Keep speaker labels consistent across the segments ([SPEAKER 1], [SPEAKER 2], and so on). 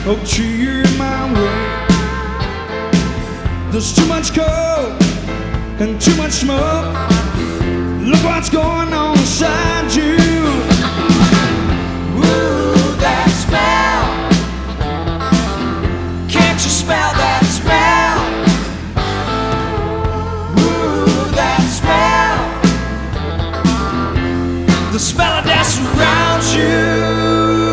[SPEAKER 1] Oh, cheer my way. There's too much coke and too much smoke. Look what's going on inside you.
[SPEAKER 2] Ooh, that smell. Can't you smell that smell? Ooh, that smell. The smell of that surrounds you.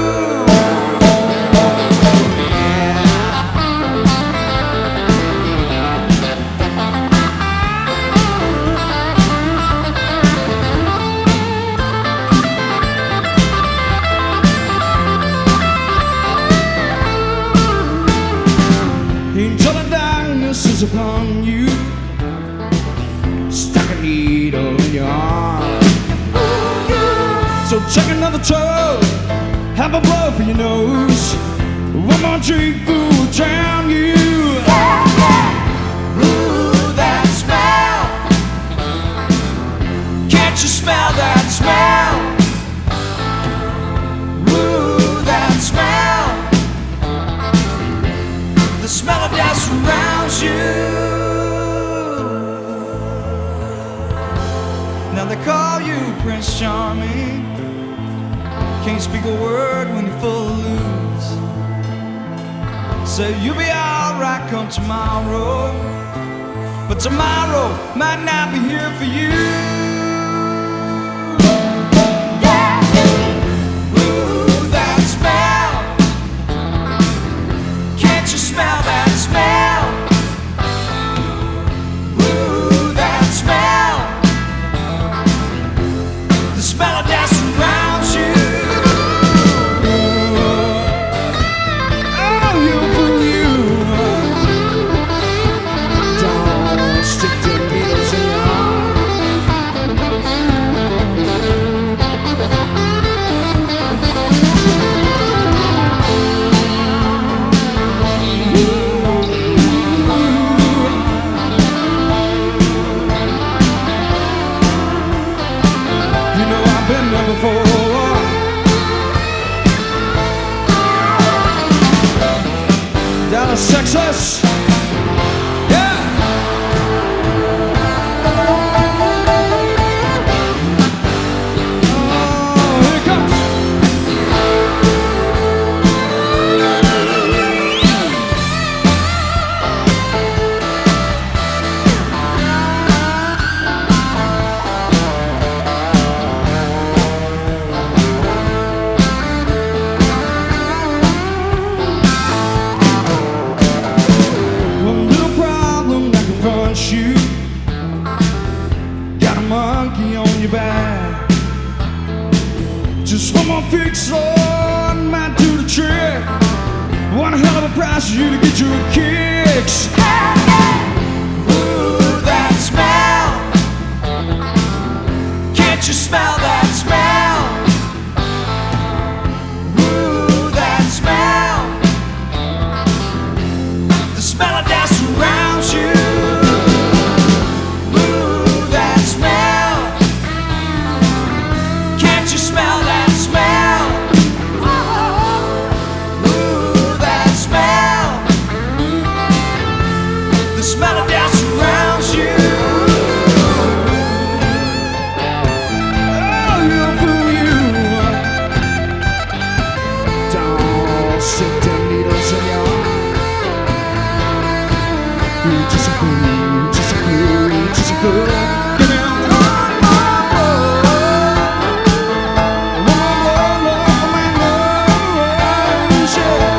[SPEAKER 1] Angel of darkness is upon you. Stuck a needle in your arm. So check another toe. Have a blow for your nose. One more drink will drown you.
[SPEAKER 2] Ooh, that smell. Can't you smell that smell? Ooh, that smell. The smell of death surrounds you. Now they call you Prince Charming. Can't speak a word when you're full of lose. Say you'll be alright come tomorrow, but tomorrow might not be here for you. Smell that smell. Ooh, that smell. The smell of death surrounds you.
[SPEAKER 1] Oh, you fool you. Don't stick the needles in your arm. Been there before. Dallas, Texas. Yeah. Oh, here it comes. You got a monkey on your back. Just one more fix on might do the trick. One hell of a price for you to get your kicks.
[SPEAKER 2] Ooh, that smell. Can't you smell that smell? Ooh, that smell. The smell of death surrounds you. Smell of death surrounds you.
[SPEAKER 1] Oh, you fool you. Don't stick the needles in your arm. You're just a fool, just a fool, just a fool. Give me one more blow. One more blow for my nose, yeah.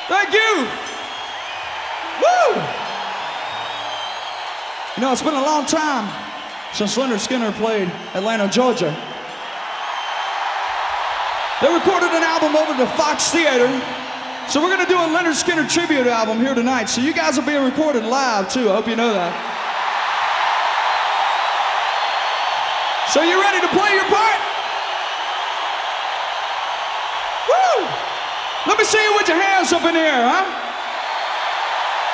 [SPEAKER 1] Thank you. Woo! You know, it's been a long time since Leonard Skinner played Atlanta, Georgia. They recorded an album over at the Fox Theater, so we're gonna do a Leonard Skinner tribute album here tonight. So you guys are being recorded live too, I hope you know that. So you ready to play your part? Woo! Let me see you with your hands up in the air, huh?